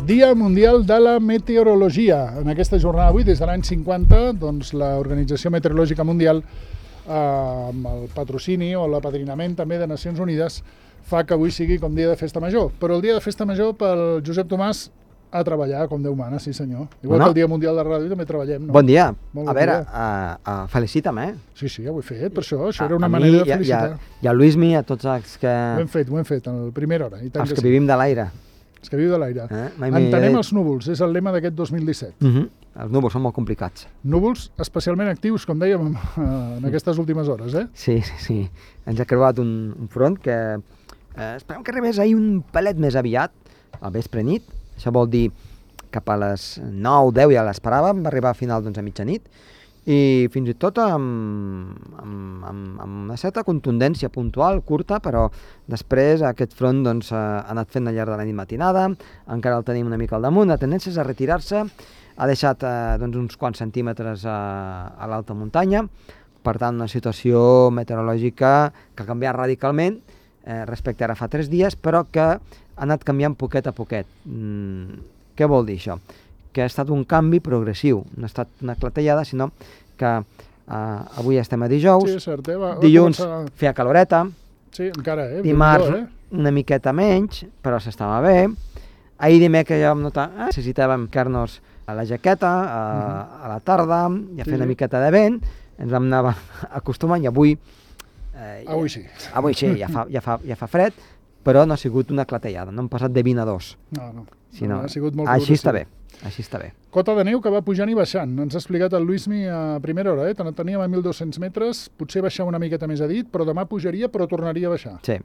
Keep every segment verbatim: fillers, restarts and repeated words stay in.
Dia Mundial de la Meteorologia. En aquesta jornada d'avui, des de l'any cinquanta, doncs, l'Organització Meteorològica Mundial, eh, amb el patrocini o l'apadrinament també de Nacions Unides, fa que avui sigui com dia de festa major. Però el dia de festa major pel Josep Tomàs a treballar, com Déu mana, sí senyor. Igual Bueno. que el Dia Mundial de la Ràdio també treballem, no? Bon dia. Molt a bon veure, dia. uh, uh, felicita'm, eh? Sí, sí, ja ho he fet, per això. Això A- era una a mi manera de i a- felicitar. I a, i a Luismi, a tots els que, Ho hem fet, ho hem fet, en la primera hora. I tant els que que sí. vivim de l'aire. Els que viu de l'aire. Eh? Mai millor Entenem dit. els núvols, és el lema d'aquest dos mil disset. Uh -huh. Els núvols són molt complicats. Núvols especialment actius, com dèiem, en, en aquestes últimes hores, eh? Sí, sí, sí. Ens ha creuat un, un front que eh, esperem que arribés ahir un pelet més aviat, al vespre nit. Això vol dir cap a les nou, deu ja l'esperàvem, va arribar a final doncs, a mitjanit, i fins i tot amb, amb, amb, amb una certa contundència puntual, curta, però després aquest front doncs, ha anat fent al llarg de la nit matinada, encara el tenim una mica al damunt, la tendència és a retirar-se, ha deixat eh, doncs, uns quants centímetres a, a l'alta muntanya, per tant una situació meteorològica que ha canviat radicalment eh, respecte a ara fa tres dies, però que ha anat canviant poquet a poquet. Mm, què vol dir això? Que ha estat un canvi progressiu, no ha estat una clatellada, sinó que eh, avui estem a dijous, Sí, és cert, eh? Va, va dilluns començar- feia caloreta, Sí, encara, eh? dimarts Déu-n'hi-do, eh? una miqueta menys, però s'estava bé. Ahir dimecres ja vam notar que eh, necessitàvem ficar-nos a la jaqueta, a, a la tarda, i a fer Sí, una sí. miqueta de vent, ens vam anar acostumant i avui... Eh, Avui sí. Avui sí, ja fa, ja, fa, ja fa fred, però no ha sigut una clatellada, no hem passat de vint a dos. No, no. Sinó, no ha sigut molt així està progressiu. bé, així està bé. Cota de neu que va pujant i baixant. Ens ha explicat el Luismi a primera hora, eh? Te'n teníem a mil dos-cents metres, potser baixar una miqueta més a dit, però demà pujaria, però tornaria a baixar. Sí.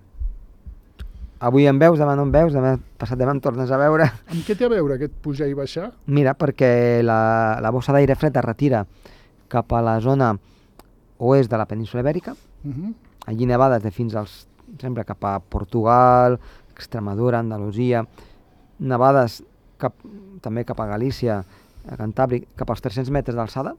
Avui em veus, demà no em veus, demà passat demà em tornes a veure. Amb què té a veure aquest pujar i baixar? Mira, perquè la, la bossa d'aire fred es retira cap a la zona oest de la península Ibèrica, Uh -huh. allí nevades de fins als, sempre cap a Portugal, Extremadura, Andalusia, nevades cap, també cap a Galícia, a Cantàbric, cap als tres-cents metres d'alçada,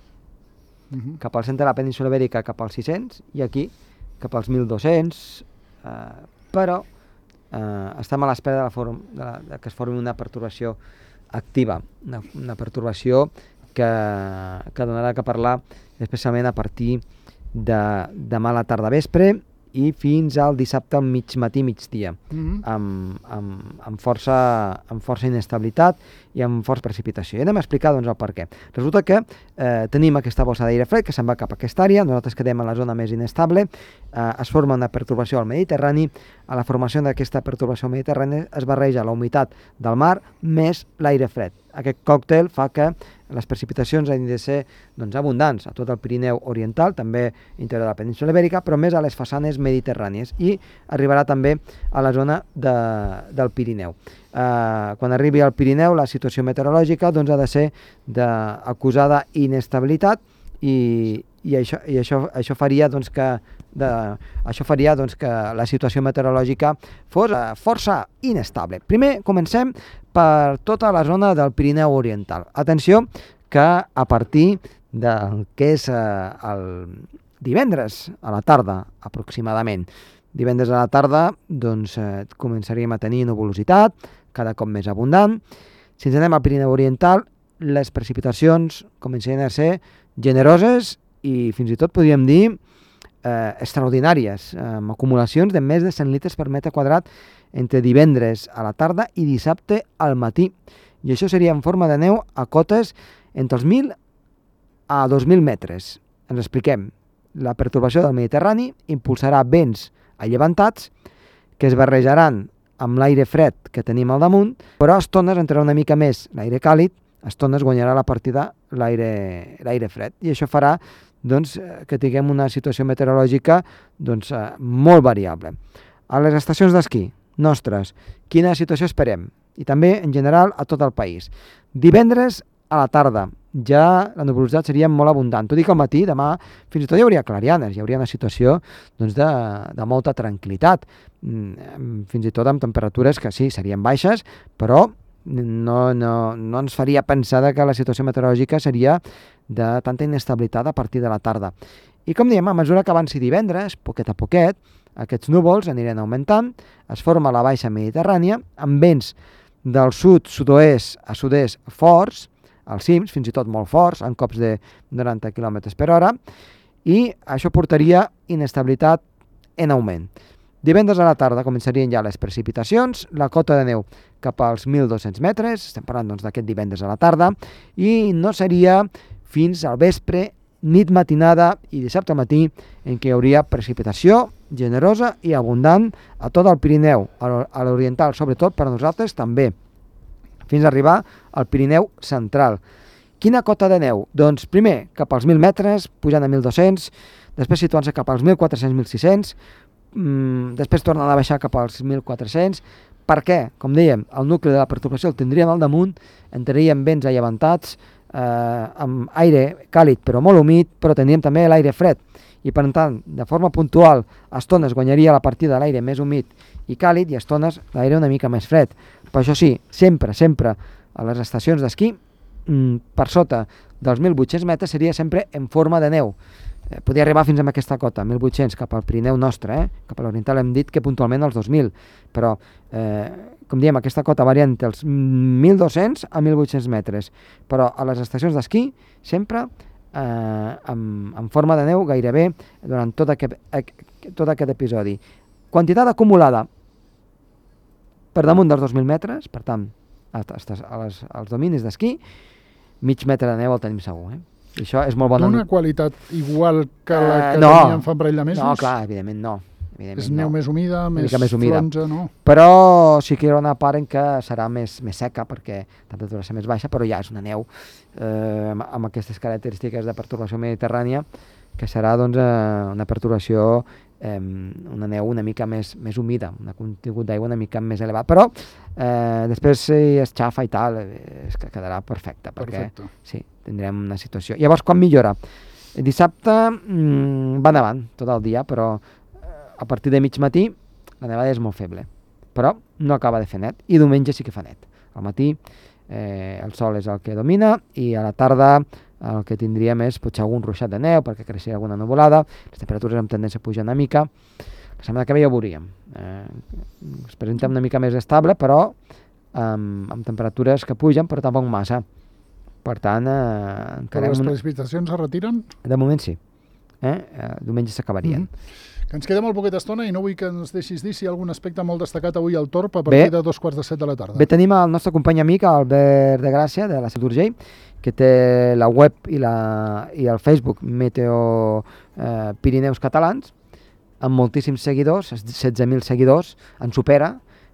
Uh -huh. cap al centre de la península Ibèrica cap als sis-cents i aquí cap als mil dos-cents, eh, però eh, estem a l'espera de, la form, de, la, de que es formi una pertorbació activa, una, una pertorbació que, que donarà que parlar especialment a partir de demà a la tarda vespre i fins al dissabte al mig matí migdia, Uh -huh. amb, amb, amb, força, amb força inestabilitat i amb força precipitació. I anem a explicar doncs, el per què. Resulta que eh, tenim aquesta bossa d'aire fred que se'n va cap a aquesta àrea, nosaltres quedem a la zona més inestable, eh, es forma una pertorbació al Mediterrani, a la formació d'aquesta pertorbació al Mediterrani es barreja la humitat del mar més l'aire fred. Aquest còctel fa que les precipitacions hagin de ser doncs, abundants a tot el Pirineu oriental, també interior de la península Ibèrica, però més a les façanes mediterrànies i arribarà també a la zona de, del Pirineu. Uh, quan arribi al Pirineu la situació meteorològica doncs, ha de ser d'acusada inestabilitat i, i, això, i això, això faria doncs, que de, això faria doncs, que la situació meteorològica fos uh, força inestable. Primer comencem per tota la zona del Pirineu oriental. Atenció que a partir del que és uh, el divendres a la tarda aproximadament, divendres a la tarda doncs, eh, començaríem a tenir nuvolositat cada cop més abundant. Si ens anem al Pirineu oriental, les precipitacions començarien a ser generoses i fins i tot podríem dir eh, extraordinàries, eh, amb acumulacions de més de cent litres per metre quadrat entre divendres a la tarda i dissabte al matí. I això seria en forma de neu a cotes entre els mil a dos mil metres. Ens expliquem. La pertorbació del Mediterrani impulsarà vents allevantats que es barrejaran amb l'aire fred que tenim al damunt, però a estones entrarà una mica més l'aire càlid, a estones guanyarà la partida l'aire l'aire fred. I això farà doncs, que tinguem una situació meteorològica doncs, eh, molt variable. A les estacions d'esquí nostres, quina situació esperem? I també, en general, a tot el país. Divendres a la tarda, ja la nuvolositat seria molt abundant. Tot i que al matí, demà, fins i tot hi hauria clarianes, hi hauria una situació doncs, de, de molta tranquil·litat, mm, fins i tot amb temperatures que sí, serien baixes, però no, no, no ens faria pensar que la situació meteorològica seria de tanta inestabilitat a partir de la tarda. I com diem, a mesura que avanci divendres, poquet a poquet, aquests núvols aniran augmentant, es forma la baixa mediterrània, amb vents del sud, sud-oest a sud-est forts, als cims, fins i tot molt forts, en cops de noranta quilòmetres per hora, i això portaria inestabilitat en augment. Divendres a la tarda començarien ja les precipitacions, la cota de neu cap als mil dos-cents metres, estem parlant doncs, d'aquest divendres a la tarda, i no seria fins al vespre, nit matinada i dissabte al matí en què hi hauria precipitació generosa i abundant a tot el Pirineu, a l'oriental, sobretot per a nosaltres també, fins a arribar al Pirineu central. Quina cota de neu? Doncs primer cap als mil metres, pujant a mil dos-cents, després situant-se cap als mil quatre-cents mil sis-cents, mmm, després tornant a baixar cap als mil quatre-cents. Per què? Com dèiem, el nucli de la perturbació el tindríem al damunt, entraríem vents allevantats, eh, amb aire càlid però molt humit, però tindríem també l'aire fred, i per tant, de forma puntual, a estones guanyaria la partida de l'aire més humit i càlid, i a estones l'aire una mica més fred. Per això sí, sempre, sempre, a les estacions d'esquí, per sota dels mil vuit-cents metres seria sempre en forma de neu. Eh, podria arribar fins a aquesta cota, mil vuit-cents, cap al Pirineu nostre, eh? Cap a l'oriental hem dit que puntualment als dos mil, però, eh, com diem, aquesta cota varia entre els mil dos-cents a mil vuit-cents metres, però a les estacions d'esquí sempre eh, en, en forma de neu gairebé durant tot aquest, tot aquest episodi. Quantitat acumulada per damunt dels dos mil metres, per tant, a, a les, als dominis d'esquí, mig metre de neu el tenim segur, eh? I això és molt bona. D'una qualitat igual que la que uh, no, teníem fa un parell de mesos? No, clar, evidentment no. Evidentment és neu no. més humida, més, més humida. flonja, no? Però sí que hi haurà una part en què serà més, més seca, perquè la temperatura serà més baixa, però ja és una neu eh, amb, amb aquestes característiques de perturbació mediterrània, que serà doncs, eh, una perturbació, eh, una neu una mica més, més humida, un contingut d'aigua una mica més elevat, però eh, després si es xafa i tal, eh, es quedarà perfecte, perquè Perfecte. sí, tindrem una situació. Llavors, quan millora? Dissabte mmm, va endavant tot el dia, però a partir de mig matí la nevada és molt feble, però no acaba de fer net, i diumenge sí que fa net. Al matí eh, el sol és el que domina, i a la tarda el que tindríem és potser algun ruixat de neu perquè creixia alguna nuvolada, les temperatures amb tendència a pujar una mica. La setmana que ve ja ho veuríem. Eh, es presenta una mica més estable, però amb, amb temperatures que pugen, però tampoc massa. Per tant, eh, Però les una... precipitacions es retiren? De moment sí. Eh? Eh, diumenge s'acabarien. Mm-hmm. Que ens queda molt poqueta estona i no vull que ens deixis dir si hi ha algun aspecte molt destacat avui al Torb a partir Bé. de dos quarts de set de la tarda. Bé, tenim el nostre company amic, Albert de Gràcia, de la Seu d'Urgell, que té la web i, la, i el Facebook Meteo eh, Pirineus Catalans, amb moltíssims seguidors, setze mil seguidors, ens supera,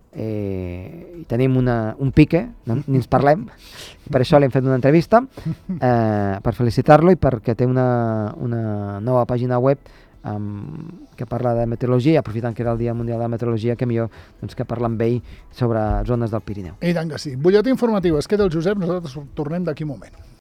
eh, i tenim una, un pique, no? Ni ens parlem, per això li hem fet una entrevista, eh, per felicitar-lo i perquè té una, una nova pàgina web um, que parla de meteorologia, aprofitant que era el Dia Mundial de la Meteorologia, que millor doncs, que parla amb ell sobre zones del Pirineu. I tant que sí. Butlletí informatiu, es queda el Josep, nosaltres tornem d'aquí un moment.